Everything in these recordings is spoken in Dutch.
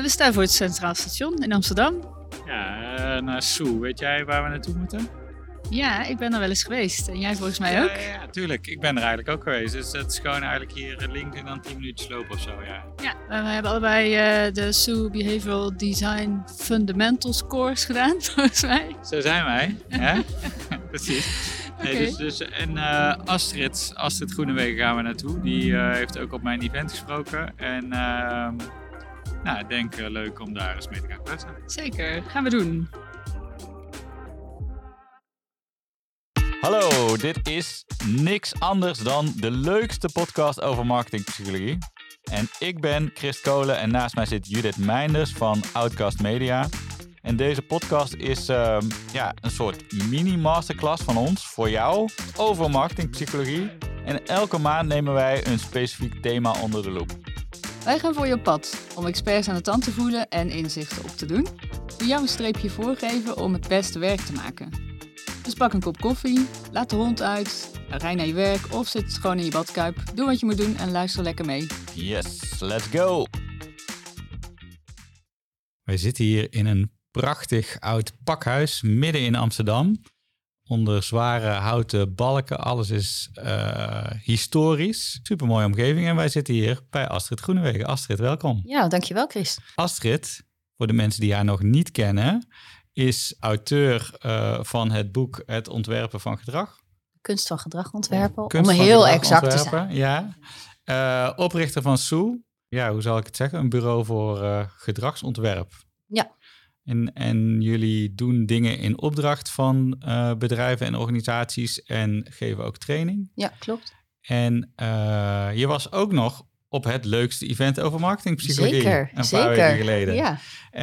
We staan voor het Centraal Station in Amsterdam. Ja, naar Soe. Weet jij waar we naartoe moeten? Ja, ik ben er wel eens geweest. En jij volgens mij ook? Ja, tuurlijk. Ik ben er eigenlijk ook geweest. Dus dat is gewoon eigenlijk hier links en dan 10 minuten lopen of zo, ja. Ja, we hebben allebei de Soe Behavioral Design Fundamentals course gedaan, volgens mij. Zo zijn wij, hè? Precies. Nee, Oké. dus, en Astrid Groenewegen gaan we naartoe. Die heeft ook op mijn event gesproken. En ik denk leuk om daar eens mee te gaan kletsen. Zeker, gaan we doen. Hallo, dit is niks anders dan de leukste podcast over marketingpsychologie. En ik ben Chris Kolen en naast mij zit Judith Meinders van Outcast Media. En deze podcast is een soort mini-masterclass van ons voor jou over marketingpsychologie. En elke maand nemen wij een specifiek thema onder de loep. Wij gaan voor je op pad om experts aan de tand te voelen en inzichten op te doen. Die jou een streepje voorgeven om het beste werk te maken. Dus pak een kop koffie, laat de hond uit, rij naar je werk of zit gewoon in je badkuip. Doe wat je moet doen en luister lekker mee. Yes, let's go! Wij zitten hier in een prachtig oud pakhuis midden in Amsterdam. Onder zware houten balken. Alles is historisch. Supermooie omgeving. En wij zitten hier bij Astrid Groenewegen. Astrid, welkom. Ja, dankjewel Chris. Astrid, voor de mensen die haar nog niet kennen, is auteur van het boek Het Ontwerpen van Gedrag. Kunst van gedrag ontwerpen, Kunst om van heel gedrag exact te ontwerpen, zijn. Ja. Oprichter van Soe. Ja, hoe zal ik het zeggen? Een bureau voor gedragsontwerp. Ja. En jullie doen dingen in opdracht van bedrijven en organisaties en geven ook training. Ja, klopt. En je was ook nog op het leukste event over marketingpsychologie. Zeker, een paar weken geleden. Ja.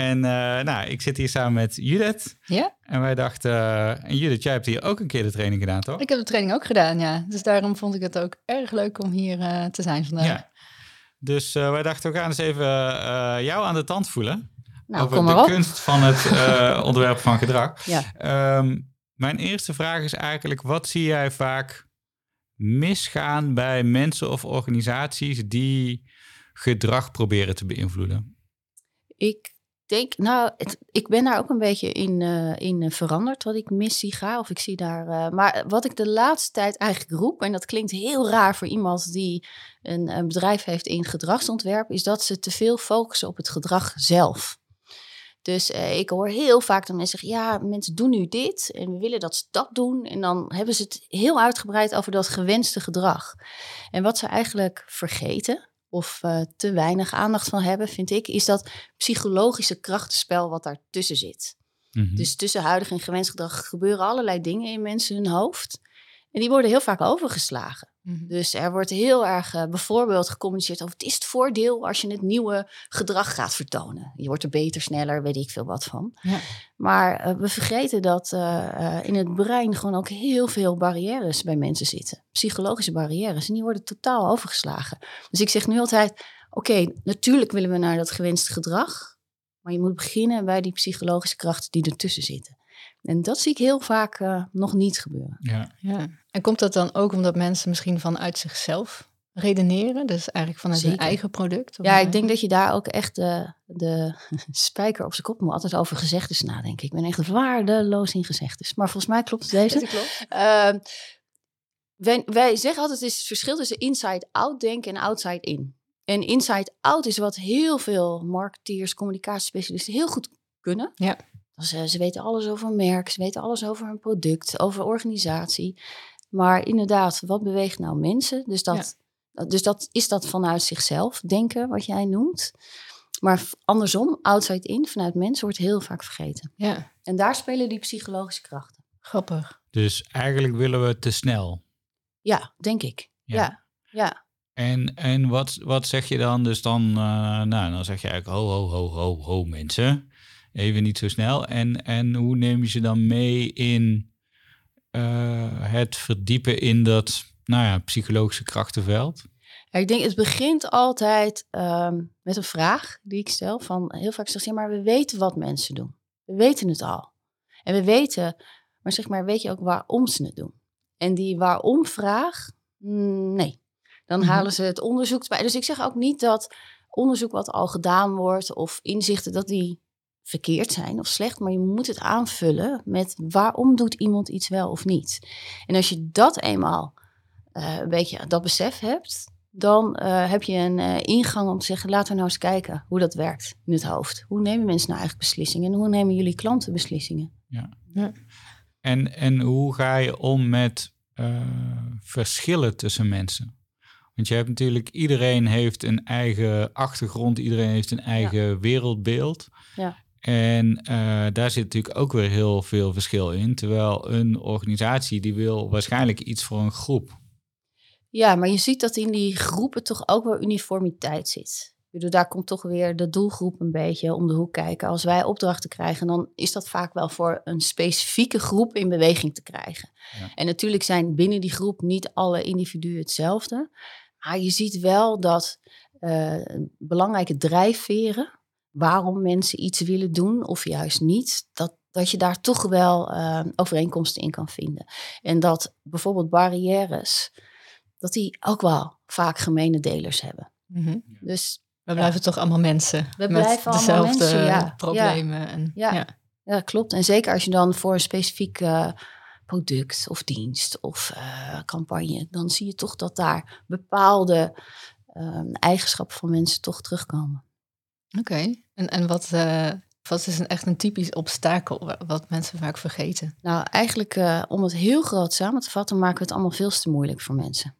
En ik zit hier samen met Judith. Ja? En wij dachten, en Judith, jij hebt hier ook een keer de training gedaan, toch? Ik heb de training ook gedaan, ja. Dus daarom vond ik het ook erg leuk om hier te zijn vandaag. Ja. Dus wij dachten, we gaan eens even jou aan de tand voelen. Nou, over kom maar de op. kunst van het ontwerpen van gedrag. Ja. Mijn eerste vraag is eigenlijk, wat zie jij vaak misgaan bij mensen of organisaties die gedrag proberen te beïnvloeden? Ik denk, ik ben daar ook een beetje in veranderd wat ik mis zie gaan. Of ik zie daar. Maar wat ik de laatste tijd eigenlijk roep, en dat klinkt heel raar voor iemand die een bedrijf heeft in gedragsontwerp, is dat ze te veel focussen op het gedrag zelf. Dus ik hoor heel vaak dat mensen zeggen, ja, mensen doen nu dit en we willen dat ze dat doen. En dan hebben ze het heel uitgebreid over dat gewenste gedrag. En wat ze eigenlijk vergeten of te weinig aandacht van hebben, vind ik, is dat psychologische krachtenspel wat daartussen zit. Mm-hmm. Dus tussen huidig en gewenst gedrag gebeuren allerlei dingen in mensen hun hoofd. En die worden heel vaak overgeslagen. Mhm. Dus er wordt heel erg bijvoorbeeld gecommuniceerd over het is het voordeel als je het nieuwe gedrag gaat vertonen. Je wordt er beter, sneller, weet ik veel wat van. Ja. Maar we vergeten dat in het brein gewoon ook heel veel barrières bij mensen zitten. Psychologische barrières. En die worden totaal overgeslagen. Dus ik zeg nu altijd, oké, natuurlijk willen we naar dat gewenste gedrag. Maar je moet beginnen bij die psychologische krachten die ertussen zitten. En dat zie ik heel vaak nog niet gebeuren. Ja. Ja. En komt dat dan ook omdat mensen misschien vanuit zichzelf redeneren? Dus eigenlijk vanuit hun Zeker. eigen product? Of Ja, ik denk dat je daar ook echt de spijker op zijn kop moet. Altijd over gezegdes nadenken. Ik ben echt waardeloos in gezegdes. Maar volgens mij klopt deze. Dat klopt. Wij zeggen altijd, het is het verschil tussen inside-out denken en outside-in. En inside-out is wat heel veel marketeers, communicatiespecialisten heel goed kunnen. Ja. Ze weten alles over een merk, ze weten alles over een product, over organisatie. Maar inderdaad, wat beweegt nou mensen? Dus dat is dat vanuit zichzelf denken, wat jij noemt. Maar andersom, outside-in, vanuit mensen, wordt heel vaak vergeten. Ja, En daar spelen die psychologische krachten. grappig. Dus eigenlijk willen we te snel. Ja, denk ik. Ja. En wat zeg je dan? Dus dan, dan zeg je eigenlijk ho mensen. Even niet zo snel. En hoe neem je ze dan mee in het verdiepen in dat psychologische krachtenveld? Ja, ik denk, het begint altijd met een vraag die ik stel. Van heel vaak zeg je, maar we weten wat mensen doen. We weten het al. En we weten, maar zeg maar, weet je ook waarom ze het doen? En die waarom vraag, nee. Dan halen ze het onderzoek bij. Dus ik zeg ook niet dat onderzoek wat al gedaan wordt of inzichten dat die verkeerd zijn of slecht, maar je moet het aanvullen met waarom doet iemand iets wel of niet. En als je dat eenmaal een beetje dat besef hebt, dan heb je een ingang om te zeggen, laten we nou eens kijken hoe dat werkt in het hoofd. Hoe nemen mensen nou eigenlijk beslissingen en hoe nemen jullie klanten beslissingen? Ja. En hoe ga je om met verschillen tussen mensen? Want je hebt natuurlijk, iedereen heeft een eigen achtergrond, iedereen heeft een eigen wereldbeeld. Ja. En daar zit natuurlijk ook weer heel veel verschil in. Terwijl een organisatie die wil waarschijnlijk iets voor een groep. Ja, maar je ziet dat in die groepen toch ook wel uniformiteit zit. Ik bedoel, daar komt toch weer de doelgroep een beetje om de hoek kijken. Als wij opdrachten krijgen, dan is dat vaak wel voor een specifieke groep in beweging te krijgen. Ja. En natuurlijk zijn binnen die groep niet alle individuen hetzelfde. Maar je ziet wel dat belangrijke drijfveren, waarom mensen iets willen doen of juist niet, dat je daar toch wel overeenkomsten in kan vinden. En dat bijvoorbeeld barrières, dat die ook wel vaak gemene delers hebben. Mm-hmm. Dus we blijven toch allemaal mensen. We blijven allemaal mensen, problemen. Ja, klopt. En zeker als je dan voor een specifiek product of dienst of campagne, dan zie je toch dat daar bepaalde eigenschappen van mensen toch terugkomen. Oké. En wat is echt een typisch obstakel wat mensen vaak vergeten? Nou, eigenlijk om het heel groot samen te vatten, maken we het allemaal veel te moeilijk voor mensen.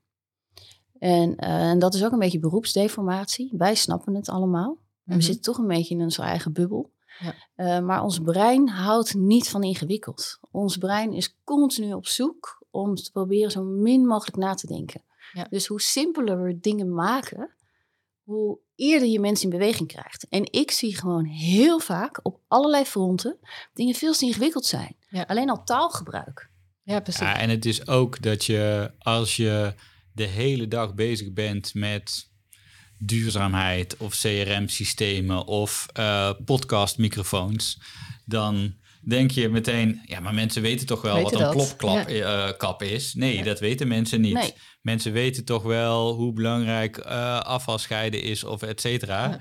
En dat is ook een beetje beroepsdeformatie. Wij snappen het allemaal. En we zitten toch een beetje in onze eigen bubbel. Ja. Maar ons brein houdt niet van ingewikkeld. Ons brein is continu op zoek om te proberen zo min mogelijk na te denken. Ja. Dus hoe simpeler we dingen maken, hoe eerder je mensen in beweging krijgt. En ik zie gewoon heel vaak op allerlei fronten dingen veel te ingewikkeld zijn. Ja. Alleen al taalgebruik. Ja, precies. Ja, en het is ook dat je, als je de hele dag bezig bent met duurzaamheid of CRM-systemen of podcastmicrofoons, dan denk je meteen, ja, maar mensen weten toch wel wat een plopkap is. Nee, dat weten mensen niet. Nee. Mensen weten toch wel hoe belangrijk afval scheiden is of et cetera.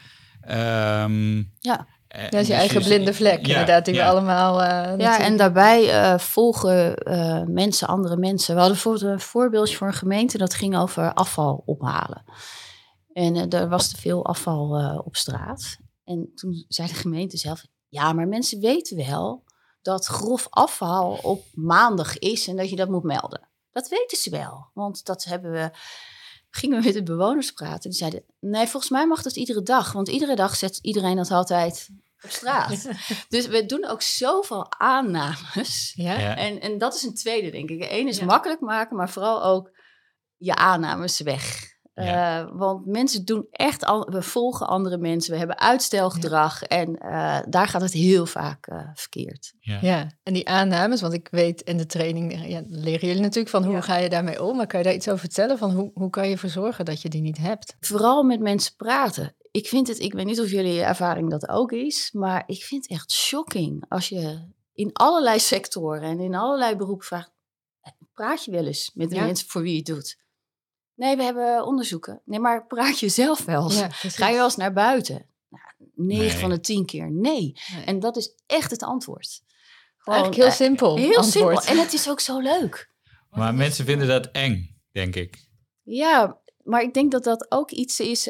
Dat is je eigen blinde vlek, inderdaad, die we allemaal... en daarbij volgen mensen, andere mensen. We hadden bijvoorbeeld een voorbeeldje voor een gemeente, dat ging over afval ophalen. En er was te veel afval op straat. En toen zei de gemeente zelf, ja, maar mensen weten wel dat grof afval op maandag is en dat je dat moet melden. Dat weten ze wel, want dat gingen we met de bewoners praten. Die zeiden, nee, volgens mij mag dat iedere dag. Want iedere dag zet iedereen dat altijd op straat. Dus we doen ook zoveel aannames. Ja. En dat is een tweede, denk ik. Eén is makkelijk maken, maar vooral ook je aannames weg. Ja. Want mensen doen echt, we volgen andere mensen, we hebben uitstelgedrag en daar gaat het heel vaak verkeerd. Ja, en die aannames, want ik weet in de training leren jullie natuurlijk van hoe ga je daarmee om, maar kan je daar iets over vertellen van hoe kan je ervoor zorgen dat je die niet hebt? Vooral met mensen praten. Ik weet niet of jullie ervaring dat ook is, maar ik vind het echt shocking als je in allerlei sectoren en in allerlei beroepen vraagt, praat je wel eens met de mensen voor wie je het doet? Nee, we hebben onderzoeken. Nee, maar praat je zelf wel eens? Ja, ga je wel eens naar buiten? Nou, 9 van de 10 keer nee. En dat is echt het antwoord. Gewoon, eigenlijk heel simpel. Heel simpel. En het is ook zo leuk. Maar mensen vinden dat eng, denk ik. Ja, maar ik denk dat dat ook iets is.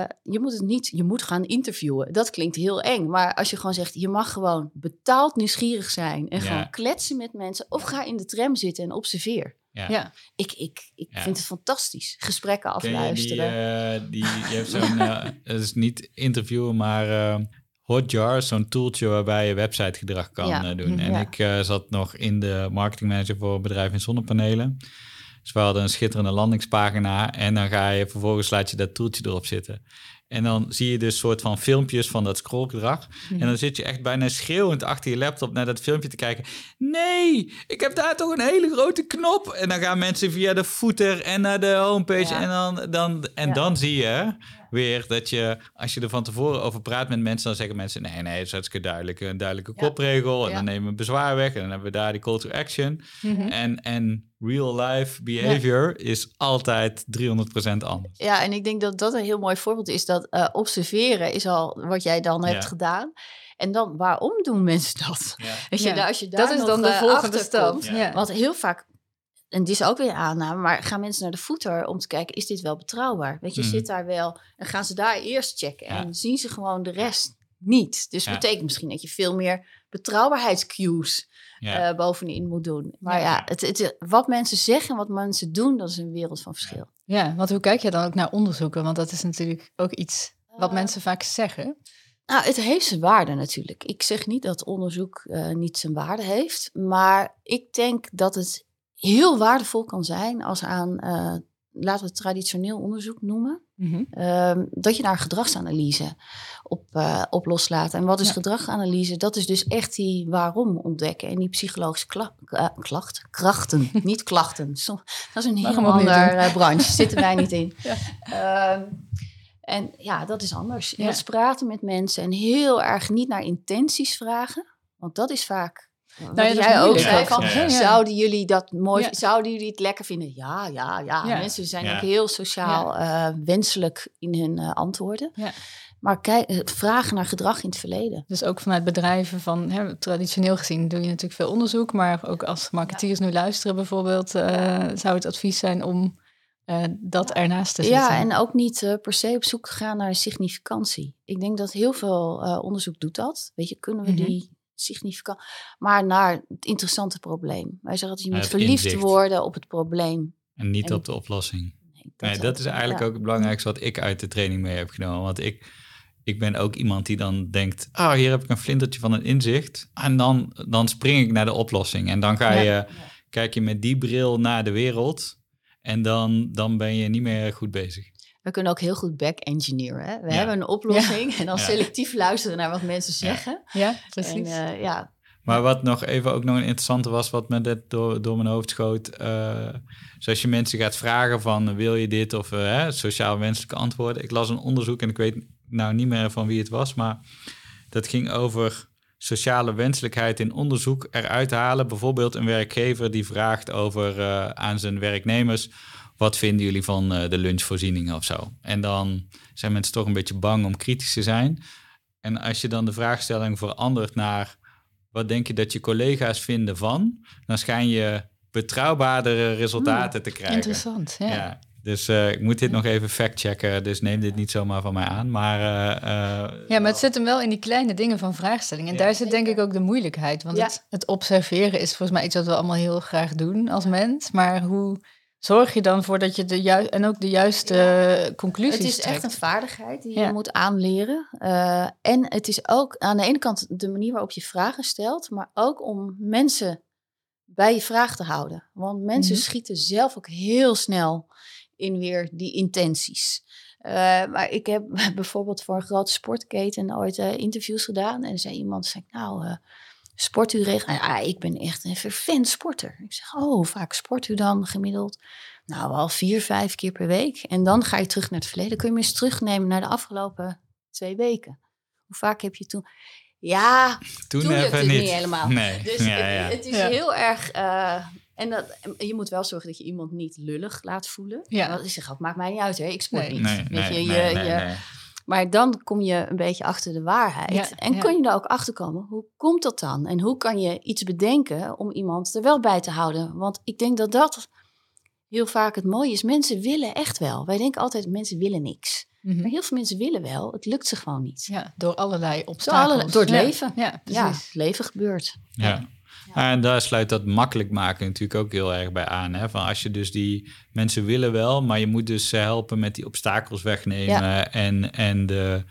Je moet gaan interviewen. Dat klinkt heel eng. Maar als je gewoon zegt, je mag gewoon betaald nieuwsgierig zijn en gewoon kletsen met mensen. Of ga in de tram zitten en observeer. Ja. Ik vind het fantastisch. Gesprekken afluisteren. Je hebt zo'n, het is niet interviewen, maar Hotjar, zo'n tooltje waarbij je websitegedrag kan doen. En ik zat nog in de marketingmanager voor een bedrijf in zonnepanelen. Dus we hadden een schitterende landingspagina en dan vervolgens laat je dat tooltje erop zitten. En dan zie je dus soort van filmpjes van dat scrollgedrag. En dan zit je echt bijna schreeuwend achter je laptop naar dat filmpje te kijken. Nee, ik heb daar toch een hele grote knop. En dan gaan mensen via de footer en naar de homepage. En dan zie je weer dat je, als je er van tevoren over praat met mensen, dan zeggen mensen, nee, het is hartstikke duidelijk. Een duidelijke kopregel. En dan nemen we bezwaar weg. En dan hebben we daar die call to action. En real life behavior is altijd 300% anders. Ja, en ik denk dat dat een heel mooi voorbeeld is. Dat dat observeren is al wat jij dan hebt gedaan. En dan, waarom doen mensen dat? Ja. Weet je, als je daar dat is nog, dan de volgende stap. komt, Ja. Want heel vaak, en dit is ook weer aanname, maar gaan mensen naar de footer om te kijken, is dit wel betrouwbaar? Weet je, zit daar wel, en gaan ze daar eerst checken en zien ze gewoon de rest niet. Dus dat betekent misschien dat je veel meer betrouwbaarheidscues bovenin moet doen. Maar wat mensen zeggen en wat mensen doen, dat is een wereld van verschil. Ja, want hoe kijk je dan ook naar onderzoeken? Want dat is natuurlijk ook iets wat mensen vaak zeggen. Nou, het heeft zijn waarde natuurlijk. Ik zeg niet dat onderzoek niet zijn waarde heeft. Maar ik denk dat het heel waardevol kan zijn als aan, laten we het traditioneel onderzoek noemen. Dat je daar gedragsanalyse op loslaat. En wat is gedragsanalyse? Dat is dus echt die waarom ontdekken. En die psychologische krachten, niet klachten. Dat is een heel ander branche, zitten wij niet in. En ja, dat is anders. En dat is praten met mensen en heel erg niet naar intenties vragen. Want dat is vaak... wat jij ook zei van, zouden jullie dat mooi... Zouden jullie het lekker vinden? Ja. Mensen zijn ook heel sociaal wenselijk in hun antwoorden. Ja. Maar kijk, vragen naar gedrag in het verleden. Dus ook vanuit bedrijven van... traditioneel gezien doe je natuurlijk veel onderzoek... maar ook als marketeers nu luisteren bijvoorbeeld... zou het advies zijn om... dat ernaast te zetten. Ja, en ook niet per se op zoek gaan naar significantie. Ik denk dat heel veel onderzoek doet dat. Weet je, kunnen we die significant... Maar naar het interessante probleem. Wij zeggen dat je moet verliefd worden op het probleem. En niet op de oplossing. Nee, dat is eigenlijk ook het belangrijkste wat ik uit de training mee heb genomen. Want ik ben ook iemand die dan denkt... hier heb ik een flintertje van een inzicht. En dan spring ik naar de oplossing. En dan kijk je met die bril naar de wereld... En dan ben je niet meer goed bezig. We kunnen ook heel goed back-engineeren. Hè? We hebben een oplossing en dan selectief luisteren naar wat mensen zeggen. Ja, precies. En, maar wat nog even ook nog een interessante was, wat me net door mijn hoofd schoot. Zoals je mensen gaat vragen van, wil je dit of sociaal wenselijke antwoorden. Ik las een onderzoek en ik weet nou niet meer van wie het was, maar dat ging over... sociale wenselijkheid in onderzoek eruit halen. Bijvoorbeeld een werkgever die vraagt over aan zijn werknemers... wat vinden jullie van de lunchvoorzieningen of zo? En dan zijn mensen toch een beetje bang om kritisch te zijn. En als je dan de vraagstelling verandert naar... wat denk je dat je collega's vinden van... dan schijn je betrouwbaardere resultaten te krijgen. Interessant, ja. Dus ik moet dit nog even factchecken, dus neem dit niet zomaar van mij aan. Maar het zit hem wel in die kleine dingen van vraagstellingen. En daar zit denk ik ook de moeilijkheid. Want het observeren is volgens mij iets wat we allemaal heel graag doen als mens. Maar hoe zorg je dan voor dat je de juiste conclusies trekt? Het is echt een vaardigheid die je moet aanleren. En het is ook aan de ene kant de manier waarop je vragen stelt... maar ook om mensen bij je vraag te houden. Want mensen schieten zelf ook heel snel... in weer die intenties. Maar ik heb bijvoorbeeld voor een grote sportketen ooit interviews gedaan. En er zei iemand, sport u regelmatig? Ik ben echt een fervent sporter. Ik zeg, hoe vaak sport u dan gemiddeld? Nou, wel 4-5 keer per week. En dan ga je terug naar het verleden. Kun je me eens terugnemen naar de afgelopen 2 weken? Hoe vaak heb je toen... Ja, toen lukt het niet helemaal. Nee. Dus het is heel erg... En je moet wel zorgen dat je iemand niet lullig laat voelen. Ja. Want ik zeg ook, maakt mij niet uit, hè? Ik sport niet. Nee. Maar dan kom je een beetje achter de waarheid. Ja, en kun je er ook achter komen, hoe komt dat dan? En hoe kan je iets bedenken om iemand er wel bij te houden? Want ik denk dat dat heel vaak het mooie is. Mensen willen echt wel. Wij denken altijd, mensen willen niks. Maar heel veel mensen willen wel. Het lukt ze gewoon niet. Ja, door allerlei obstakels. Door het leven. Ja, precies. Ja, het leven gebeurt. Ja. En daar sluit dat makkelijk maken natuurlijk ook heel erg bij aan. Hè? Van als je dus die mensen willen wel, maar je moet dus helpen met die obstakels wegnemen. Ja. En de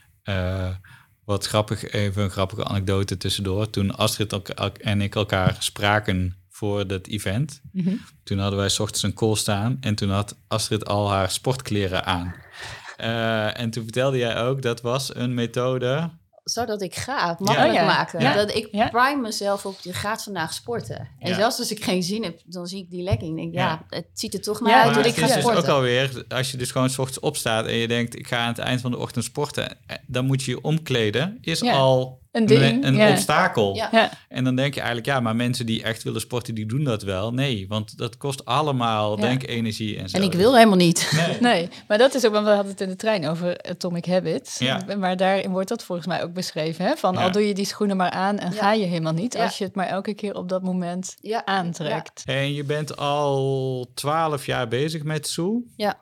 wat grappig, even een grappige anekdote tussendoor. Toen Astrid en ik elkaar spraken voor dat event, toen hadden wij 's ochtends een call staan en toen had Astrid al haar sportkleren aan. En toen vertelde jij ook, dat was een methode... Zodat ik ga makkelijk maken. Ja. Dat ik prime mezelf op, je gaat vandaag sporten. En zelfs als ik geen zin heb, dan zie ik die legging. En denk het ziet er toch maar uit dat ik ga sporten. Het is dus ook alweer, als je dus gewoon 's ochtends opstaat en je denkt, ik ga aan het eind van de ochtend sporten, dan moet je je omkleden, is al Een ding. Een obstakel. Ja. Ja. En dan denk je eigenlijk, maar mensen die echt willen sporten, die doen dat wel. Nee, want dat kost allemaal denkenergie en zo. En ik wil helemaal niet. Nee, maar dat is ook, want we hadden het in de trein over Atomic Habits. Ja. Maar daarin wordt dat volgens mij ook beschreven. Hè? Van al doe je die schoenen maar aan en ga je helemaal niet. Als je het maar elke keer op dat moment aantrekt. Ja. En je bent al 12 jaar bezig met Sue. Ja.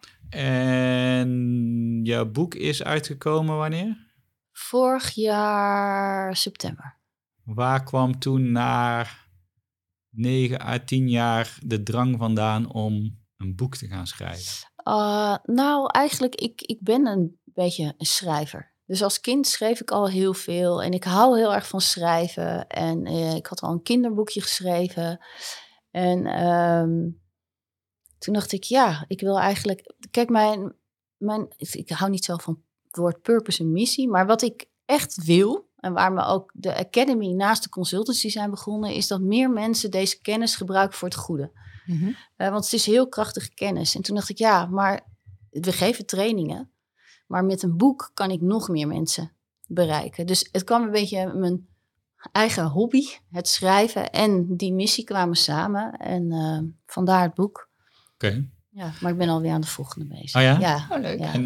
En jouw boek is uitgekomen wanneer? Vorig jaar september. Waar kwam toen na 9 à 10 jaar de drang vandaan om een boek te gaan schrijven? Nou, eigenlijk, ik ben een beetje een schrijver. Dus als kind schreef ik al heel veel. En ik hou heel erg van schrijven. En ik had al een kinderboekje geschreven. En toen dacht ik, ik wil eigenlijk... Kijk, ik hou niet zo van het woord purpose en missie. Maar wat ik echt wil, en waar me ook de Academy naast de consultancy zijn begonnen, is dat meer mensen deze kennis gebruiken voor het goede. Mm-hmm. Want het is heel krachtige kennis. En toen dacht ik, maar we geven trainingen. Maar met een boek kan ik nog meer mensen bereiken. Dus het kwam een beetje mijn eigen hobby, het schrijven en die missie kwamen samen. En vandaar het boek. Oké. Ja, maar ik ben alweer aan de volgende bezig. Oh ja? Ja. Oh, leuk. Ja. En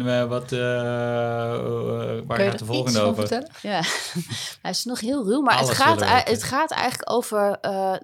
waar gaat de volgende over? Ja, hij is nog heel ruw, maar het gaat eigenlijk over...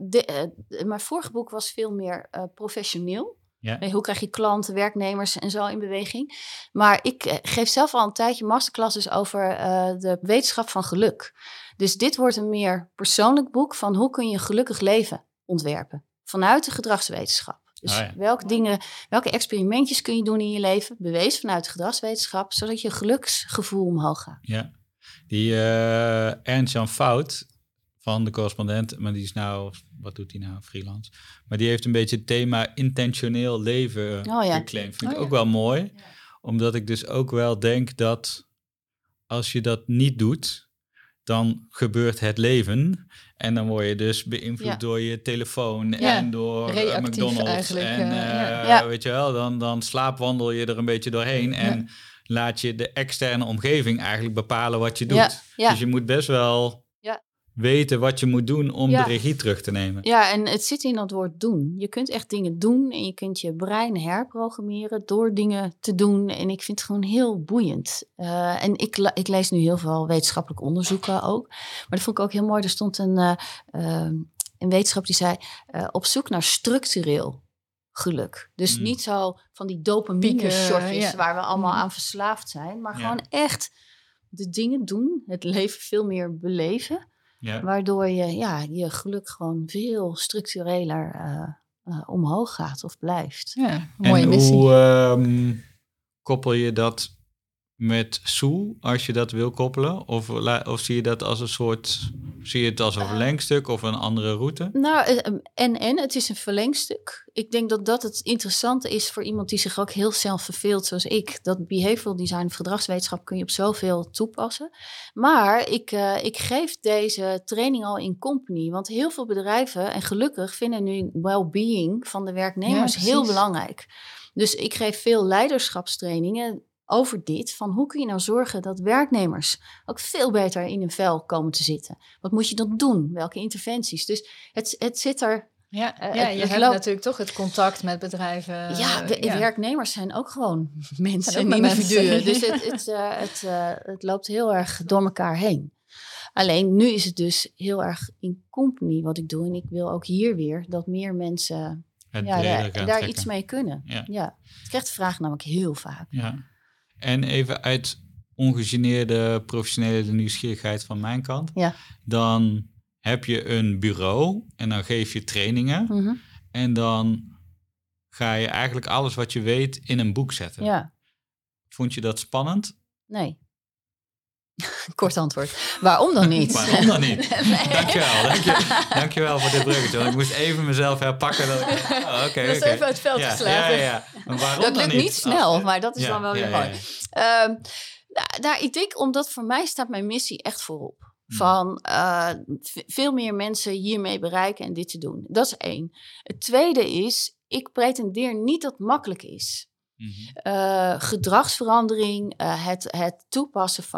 mijn vorige boek was veel meer professioneel. Ja. Hoe krijg je klanten, werknemers en zo in beweging. Maar ik geef zelf al een tijdje masterclasses over de wetenschap van geluk. Dus dit wordt een meer persoonlijk boek van hoe kun je een gelukkig leven ontwerpen. Vanuit de gedragswetenschap. Dus welke experimentjes kun je doen in je leven, bewezen vanuit de gedragswetenschap, zodat je geluksgevoel omhoog gaat. Ja, die Ernst-Jan Fout van de Correspondent, maar die is nou, wat doet hij nou, freelance? Maar die heeft een beetje het thema intentioneel leven geclaimd. Vind ik ook wel mooi, omdat ik dus ook wel denk dat als je dat niet doet, dan gebeurt het leven. En dan word je dus beïnvloed door je telefoon en door McDonald's. En weet je wel, dan slaapwandel je er een beetje doorheen. En laat je de externe omgeving eigenlijk bepalen wat je doet. Dus je moet best wel weten wat je moet doen om de regie terug te nemen. Ja, en het zit in dat woord doen. Je kunt echt dingen doen en je kunt je brein herprogrammeren door dingen te doen. En ik vind het gewoon heel boeiend. En ik lees nu heel veel wetenschappelijk onderzoeken ook. Maar dat vond ik ook heel mooi. Er stond een wetenschap die zei, op zoek naar structureel geluk. Dus niet zo van die dopamine-shotjes waar we allemaal aan verslaafd zijn. Maar gewoon echt de dingen doen, het leven veel meer beleven. Ja. Waardoor je geluk gewoon veel structureler omhoog gaat of blijft. Ja, een mooie missie. Hoe koppel je dat met Sue, als je dat wil koppelen? Of zie je dat als een soort... Zie je het als een verlengstuk of een andere route? Nou, het is een verlengstuk. Ik denk dat het interessante is voor iemand die zich ook heel zelf verveelt zoals ik. Dat behavioral design of gedragswetenschap kun je op zoveel toepassen. Maar ik geef deze training al in company. Want heel veel bedrijven, en gelukkig, vinden nu well-being van de werknemers heel belangrijk. Dus ik geef veel leiderschapstrainingen over dit, van hoe kun je nou zorgen dat werknemers ook veel beter in hun vel komen te zitten. Wat moet je dan doen? Welke interventies? Dus het zit er... Je hebt natuurlijk toch het contact met bedrijven. Werknemers zijn ook gewoon mensen en individuen. Dus het loopt heel erg door elkaar heen. Alleen nu is het dus heel erg in company wat ik doe. En ik wil ook hier weer dat meer mensen daar iets mee kunnen. Ja. Ik krijg de vraag namelijk heel vaak. Ja. En even uit ongegeneerde professionele nieuwsgierigheid van mijn kant. Ja. Dan heb je een bureau en dan geef je trainingen. Mm-hmm. En dan ga je eigenlijk alles wat je weet in een boek zetten. Ja. Vond je dat spannend? Nee. Kort antwoord. Waarom dan niet? Waarom dan niet? Dankjewel voor dit bruggetje. Want ik moest even mezelf herpakken. Dat is even uit het veld geslagen. Ja. Maar waarom dat dan lukt niet snel, maar dat is dan wel weer mooi. Ik denk, omdat voor mij staat mijn missie echt voorop. Van veel meer mensen hiermee bereiken en dit te doen. Dat is 1. Het tweede is, ik pretendeer niet dat het makkelijk is. Mm-hmm. Gedragsverandering, het toepassen van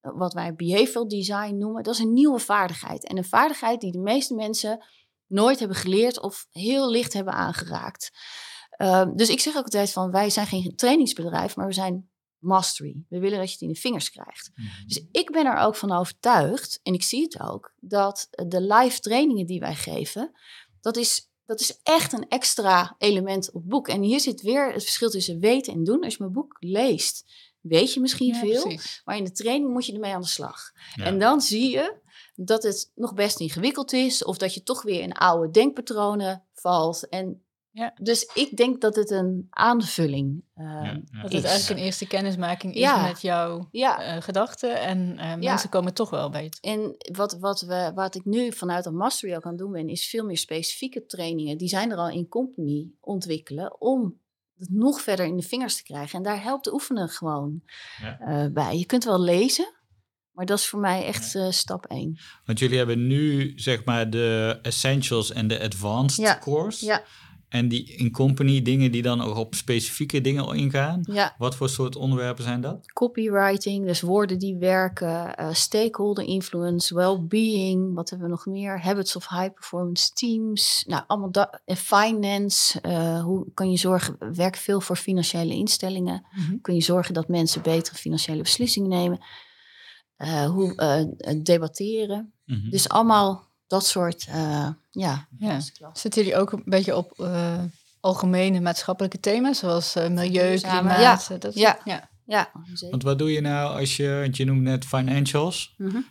wat wij behavioral design noemen. Dat is een nieuwe vaardigheid. En een vaardigheid die de meeste mensen nooit hebben geleerd of heel licht hebben aangeraakt. Dus ik zeg ook altijd van, wij zijn geen trainingsbedrijf, maar we zijn mastery. We willen dat je het in de vingers krijgt. Mm-hmm. Dus ik ben er ook van overtuigd, en ik zie het ook, dat de live trainingen die wij geven, dat is echt een extra element op boek. En hier zit weer het verschil tussen weten en doen. Als je mijn boek leest, weet je misschien veel, precies. Maar in de training moet je ermee aan de slag. Ja. En dan zie je dat het nog best ingewikkeld is, of dat je toch weer in oude denkpatronen valt. En dus ik denk dat het een aanvulling dat het eigenlijk een eerste kennismaking is met jouw gedachten. En mensen komen toch wel bij het. En wat ik nu vanuit de Mastery ook aan het doen ben, is veel meer specifieke trainingen. Die zijn er al in company ontwikkelen om het nog verder in de vingers te krijgen. En daar helpt de oefenen gewoon bij. Je kunt wel lezen, maar dat is voor mij echt stap 1. Want jullie hebben nu zeg maar de Essentials en de Advanced course. Ja. En die in company dingen die dan ook op specifieke dingen ingaan. Ja. Wat voor soort onderwerpen zijn dat? Copywriting, dus woorden die werken. Stakeholder influence, well-being. Wat hebben we nog meer? Habits of high performance teams. Nou, allemaal finance. Hoe kan je zorgen? Werk veel voor financiële instellingen. Mm-hmm. Kun je zorgen dat mensen betere financiële beslissingen nemen? Hoe debatteren. Mm-hmm. Dus allemaal dat soort, Zitten jullie ook een beetje op algemene maatschappelijke thema's, zoals milieu, klimaat? Ja. Want wat doe je nou want je noemt net financials. Mm-hmm.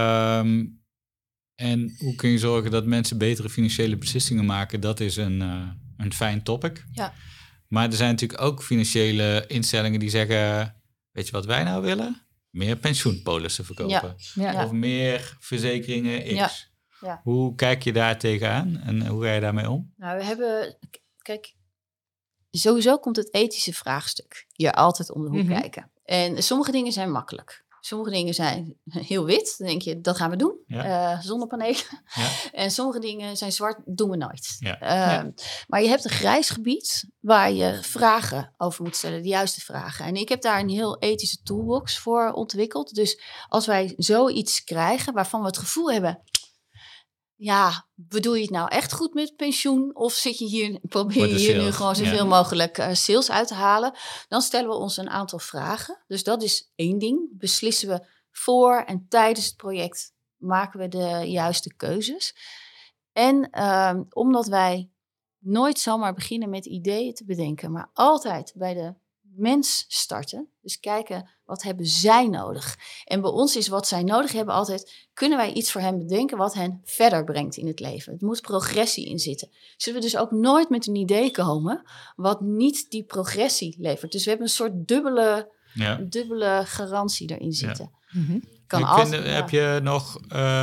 En hoe kun je zorgen dat mensen betere financiële beslissingen maken? Dat is een fijn topic. Ja. Maar er zijn natuurlijk ook financiële instellingen die zeggen, weet je wat wij nou willen? Meer pensioenpolissen verkopen. Ja. Of meer verzekeringen X. Ja. Ja. Hoe kijk je daar tegenaan en hoe ga je daarmee om? Nou, we hebben... Kijk, sowieso komt het ethische vraagstuk hier altijd om de hoek kijken. En sommige dingen zijn makkelijk. Sommige dingen zijn heel wit. Dan denk je, dat gaan we doen. Ja. Zonnepanelen. Ja. En sommige dingen zijn zwart, doen we nooit. Ja. Maar je hebt een grijs gebied waar je vragen over moet stellen. De juiste vragen. En ik heb daar een heel ethische toolbox voor ontwikkeld. Dus als wij zoiets krijgen waarvan we het gevoel hebben, ja, bedoel je het nou echt goed met pensioen? Of probeer je hier nu gewoon zoveel mogelijk sales uit te halen? Dan stellen we ons een aantal vragen. Dus dat is 1 ding. Beslissen we voor en tijdens het project maken we de juiste keuzes. En omdat wij nooit zomaar beginnen met ideeën te bedenken, maar altijd bij de mens starten. Dus kijken, wat hebben zij nodig? En bij ons is wat zij nodig hebben altijd, kunnen wij iets voor hen bedenken wat hen verder brengt in het leven? Het moet progressie in zitten. Zullen we dus ook nooit met een idee komen wat niet die progressie levert? Dus we hebben een soort dubbele garantie erin zitten. Ja. Mm-hmm. Heb je nog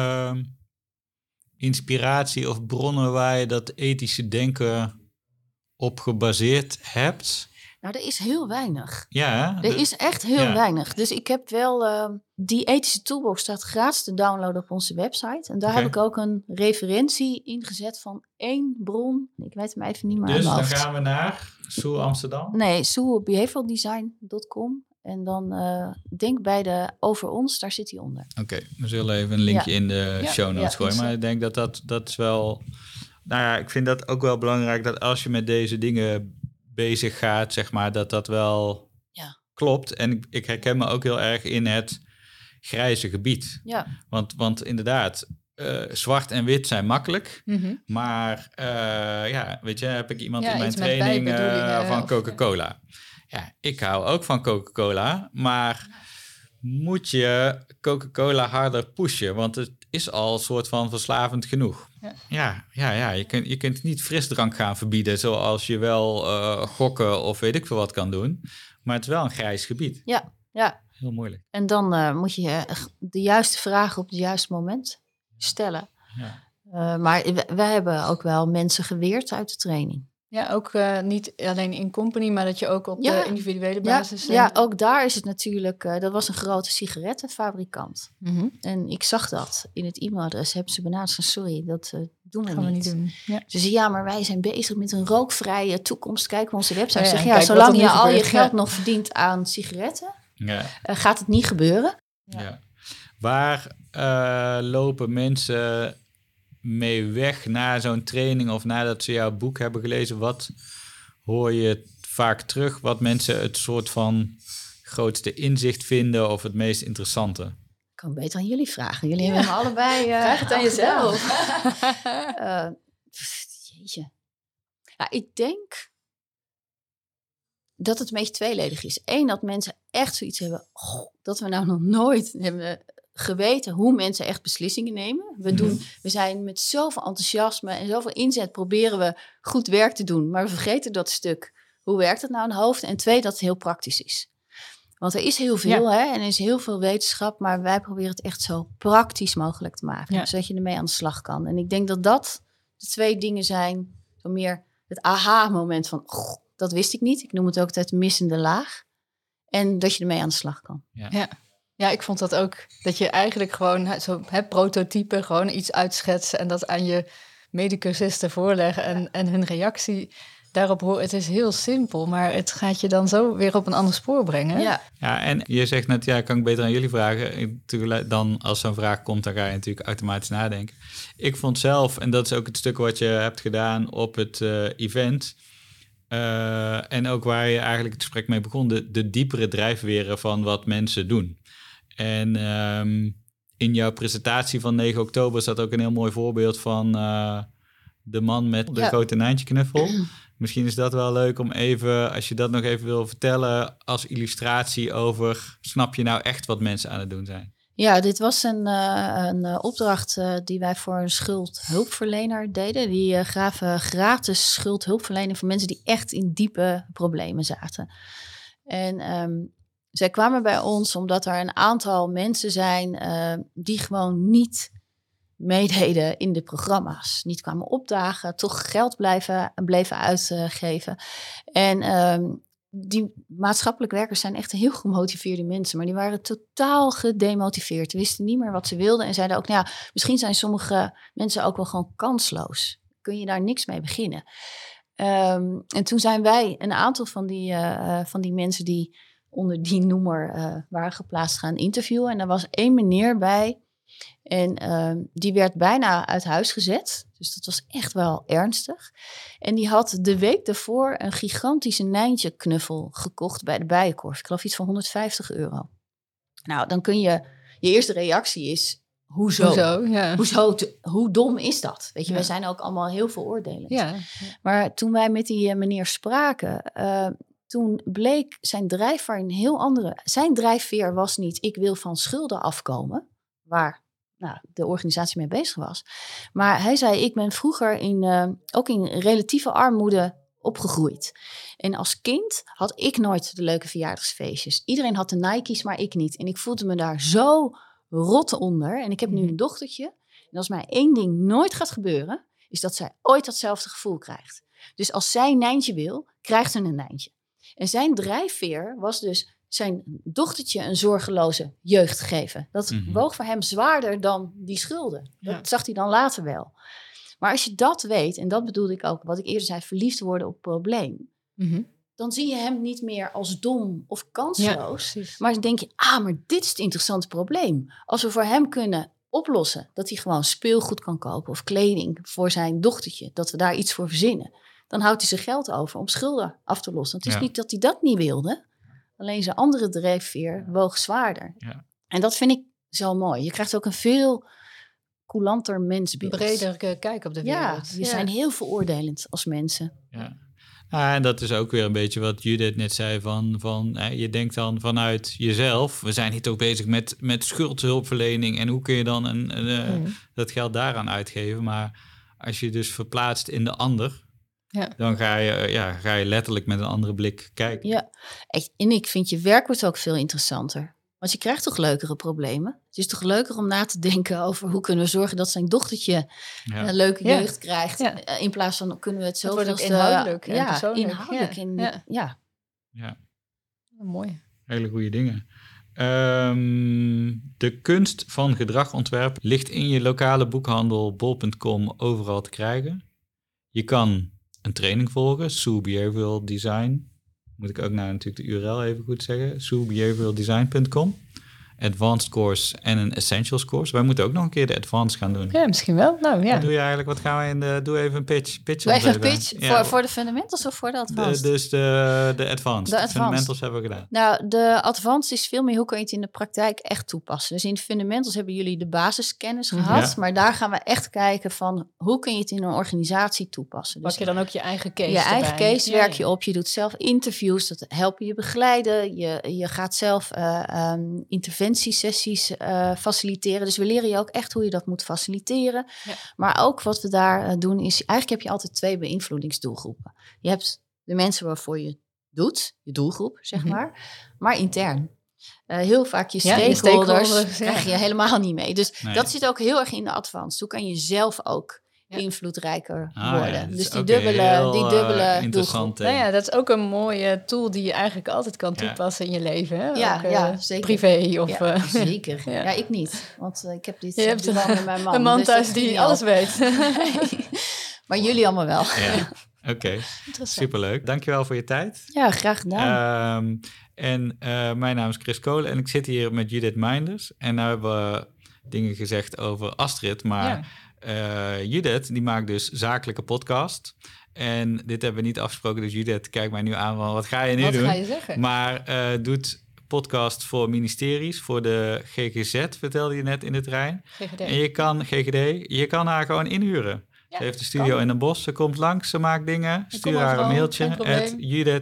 inspiratie of bronnen waar je dat ethische denken op gebaseerd hebt? Nou, er is heel weinig. Ja. Er is echt heel weinig. Dus ik heb wel, die ethische toolbox staat gratis te downloaden op onze website. En daar heb ik ook een referentie ingezet van 1 bron. Ik weet hem even niet meer. Dus dan gaan we naar Soe Amsterdam? Nee, soebehavioraldesign.com. En dan denk bij de over ons, daar zit hij onder. Oké, we zullen even een linkje in de show notes gooien. Maar ik denk dat is wel... Nou ja, ik vind dat ook wel belangrijk dat als je met deze dingen bezig gaat, zeg maar, dat wel klopt. En ik herken me ook heel erg in het grijze gebied. Ja. Want inderdaad, zwart en wit zijn makkelijk. Mm-hmm. Maar weet je, heb ik iemand in mijn training van Coca-Cola. Ja, ik hou ook van Coca-Cola, maar moet je Coca-Cola harder pushen? Want het is al een soort van verslavend genoeg. Ja. Je kunt niet frisdrank gaan verbieden, zoals je wel gokken of weet ik veel wat kan doen. Maar het is wel een grijs gebied. Ja. Heel moeilijk. En dan moet je de juiste vragen op het juiste moment stellen. Ja. Maar wij hebben ook wel mensen geweerd uit de training. Ja, ook niet alleen in company, maar dat je ook op de individuele basis... Ja, ook daar is het natuurlijk... dat was een grote sigarettenfabrikant. Mm-hmm. En ik zag dat in het e-mailadres. Hebben ze benaderd van, sorry, dat doen we gaan niet. We niet doen. Ja. Ze zeggen, maar wij zijn bezig met een rookvrije toekomst. Kijk op onze website. Ik zeg, zolang je al je geld nog verdient aan sigaretten, gaat het niet gebeuren. Ja. Waar lopen mensen mee weg na zo'n training of nadat ze jouw boek hebben gelezen? Wat hoor je vaak terug? Wat mensen het soort van grootste inzicht vinden of het meest interessante? Ik kan beter aan jullie vragen. Jullie hebben hem allebei... Vraag het aan jezelf. Jeetje. Ja, ik denk dat het een beetje tweeledig is. Eén, dat mensen echt zoiets hebben... dat we nou nog nooit hebben geweten hoe mensen echt beslissingen nemen. We zijn met zoveel enthousiasme en zoveel inzet proberen we goed werk te doen. Maar we vergeten dat stuk. Hoe werkt het nou in het hoofd? En twee, dat het heel praktisch is. Want er is heel veel hè, en er is heel veel wetenschap, maar wij proberen het echt zo praktisch mogelijk te maken. Zodat je ermee aan de slag kan. En ik denk dat dat de twee dingen zijn. Zo meer het aha-moment van, dat wist ik niet. Ik noem het ook altijd missende laag. En dat je ermee aan de slag kan. Ja, ik vond dat ook. Dat je eigenlijk gewoon zo prototype, gewoon iets uitschetsen en dat aan je medecursisten voorleggen en hun reactie daarop horen. Het is heel simpel, maar het gaat je dan zo weer op een ander spoor brengen. Ja, en je zegt net, kan ik beter aan jullie vragen. Dan als zo'n vraag komt, dan ga je natuurlijk automatisch nadenken. Ik vond zelf, en dat is ook het stuk wat je hebt gedaan op het event, en ook waar je eigenlijk het gesprek mee begon, de diepere drijfveren van wat mensen doen. En in jouw presentatie van 9 oktober staat ook een heel mooi voorbeeld van de man met de grote Nijntje knuffel. Misschien is dat wel leuk om even, als je dat nog even wil vertellen, als illustratie over, snap je nou echt wat mensen aan het doen zijn? Ja, dit was een opdracht die wij voor een schuldhulpverlener deden. Die gaven gratis schuldhulpverlening voor mensen die echt in diepe problemen zaten. En zij kwamen bij ons omdat er een aantal mensen zijn die gewoon niet meededen in de programma's. Niet kwamen opdagen, toch geld bleven uitgeven. En die maatschappelijk werkers zijn echt heel gemotiveerde mensen, maar die waren totaal gedemotiveerd. Wisten niet meer wat ze wilden en zeiden ook, misschien zijn sommige mensen ook wel gewoon kansloos. Kun je daar niks mee beginnen? En toen zijn wij een aantal van die mensen die onder die noemer waren geplaatst gaan interviewen. En er was 1 meneer bij en die werd bijna uit huis gezet. Dus dat was echt wel ernstig. En die had de week daarvoor een gigantische Nijntje knuffel gekocht bij de Bijenkorf. Ik geloof iets van €150. Nou, dan kun je eerste reactie is, hoezo? Hoe dom is dat? Weet je, wij zijn ook allemaal heel veroordelend. Ja. Maar toen wij met die meneer spraken, toen bleek zijn drijfveer een heel andere. Zijn drijfveer was niet, ik wil van schulden afkomen, waar de organisatie mee bezig was. Maar hij zei, ik ben vroeger ook in relatieve armoede opgegroeid. En als kind had ik nooit de leuke verjaardagsfeestjes. Iedereen had de Nike's, maar ik niet. En ik voelde me daar zo rot onder. En ik heb nu een dochtertje. En als mij 1 ding nooit gaat gebeuren, is dat zij ooit datzelfde gevoel krijgt. Dus als zij een Nijntje wil, krijgt ze een Nijntje. En zijn drijfveer was dus zijn dochtertje een zorgeloze jeugd geven. Dat woog voor hem zwaarder dan die schulden. Dat zag hij dan later wel. Maar als je dat weet, en dat bedoelde ik ook, wat ik eerder zei, verliefd worden op het probleem, dan zie je hem niet meer als dom of kansloos. Maar dan denk je, maar dit is het interessante probleem. Als we voor hem kunnen oplossen, dat hij gewoon speelgoed kan kopen of kleding voor zijn dochtertje, dat we daar iets voor verzinnen, dan houdt hij zijn geld over om schulden af te lossen. Het is niet dat hij dat niet wilde, alleen zijn andere drijfveer woog zwaarder. Ja. En dat vind ik zo mooi. Je krijgt ook een veel coulanter mensbeeld. Een breder kijk op de wereld. Ja, we zijn heel veroordelend als mensen. Ja. En dat is ook weer een beetje wat Judith net zei van je denkt dan vanuit jezelf. We zijn hier toch bezig met schuldhulpverlening en hoe kun je dan dat geld daaraan uitgeven. Maar als je dus verplaatst in de ander, dan ga je letterlijk met een andere blik kijken. Ja, en ik vind je werk wordt ook veel interessanter. Want je krijgt toch leukere problemen. Het is toch leuker om na te denken over hoe kunnen we zorgen dat zijn dochtertje een leuke jeugd krijgt. Ja. In plaats van kunnen we het zo wordt ook inhoudelijk en persoonlijk. Inhoudelijk. Ja. Mooi. Hele goede dingen. De kunst van gedragontwerp ligt in je lokale boekhandel bol.com overal te krijgen. Je kan een training volgen, Sue Behavioral Design. Moet ik ook natuurlijk de URL even goed zeggen. SueBehavioralDesign.com. advanced course en een essentials course. Wij moeten ook nog een keer de advanced gaan doen. Ja, misschien wel. Nou ja. Wat doe je eigenlijk? Wat gaan we in de... Doe even een pitch. Doe even een pitch voor de fundamentals of voor de advanced? Dus de advanced. De fundamentals hebben we gedaan. Nou, de advanced is veel meer hoe kan je het in de praktijk echt toepassen. Dus in de fundamentals hebben jullie de basiskennis gehad. Ja. Maar daar gaan we echt kijken van hoe kun je het in een organisatie toepassen. Dus pak je dan ook je eigen case Je erbij. eigen case werk je op. Je doet zelf interviews. Dat helpen je begeleiden. Je gaat zelf interventiesessies faciliteren. Dus we leren je ook echt hoe je dat moet faciliteren. Ja. Maar ook wat we daar doen is... Eigenlijk heb je altijd 2 beïnvloedingsdoelgroepen. Je hebt de mensen waarvoor je doet. Je doelgroep, zeg maar intern. Heel vaak je stakeholders krijg je helemaal niet mee. Dus dat zit ook heel erg in de advanced. Hoe kan je zelf ook invloedrijker worden? Ja, dus die dubbele interessant. Nou ja, dat is ook een mooie tool die je eigenlijk altijd kan toepassen in je leven. Hè? Ja, ook, zeker. Privé of... zeker. Ja, ik niet. Want ik heb dit... Je hebt met mijn man. Een man dus thuis die alles weet. Maar jullie allemaal wel. Ja. Oké, superleuk. Dankjewel voor je tijd. Ja, graag gedaan. Mijn naam is Chris Kolen en ik zit hier met Judith Meinders. En nou hebben we dingen gezegd over Astrid, maar Judith die maakt dus zakelijke podcast. En dit hebben we niet afgesproken, dus Judith kijkt mij nu aan van wat ga je nu doen? Wat ga je zeggen? Maar doet podcast voor ministeries, voor de GGZ, vertelde je net in de trein. GGD. En je kan haar gewoon inhuren. Ze heeft een studio in Den Bosch. Ze komt langs, ze maakt dingen. Stuur haar een mailtje.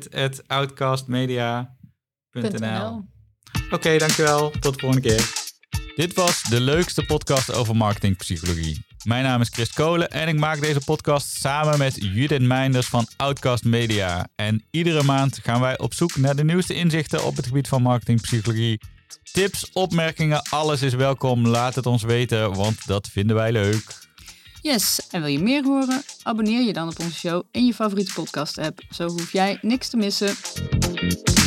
judith@outcastmedia.nl. Oké, dankjewel. Tot de volgende keer. Dit was de leukste podcast over marketingpsychologie. Mijn naam is Chris Kolen en ik maak deze podcast samen met Judith Meinders van Outcast Media. En iedere maand gaan wij op zoek naar de nieuwste inzichten op het gebied van marketingpsychologie. Tips, opmerkingen, alles is welkom. Laat het ons weten, want dat vinden wij leuk. Yes, en wil je meer horen? Abonneer je dan op onze show in je favoriete podcast app. Zo hoef jij niks te missen.